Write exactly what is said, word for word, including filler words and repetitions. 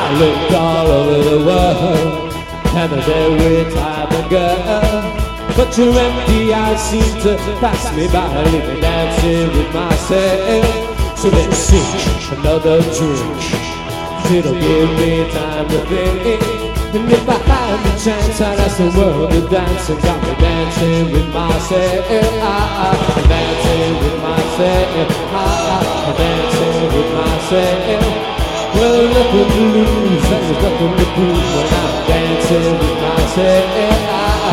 I looked all over the world and there's every type of girl, but your empty eyes seem to pass me by, leave me dancing with myself. So let's sink another drink, it'll give me time to think. And if I had the chance, I'd ask the world to dance, and got me dancing with myself. Ah, ah, dancing with myself. Ah, ah, dancing with myself. Well, there's nothing to lose, and there's nothing to prove when I'm dancing with myself. Ah,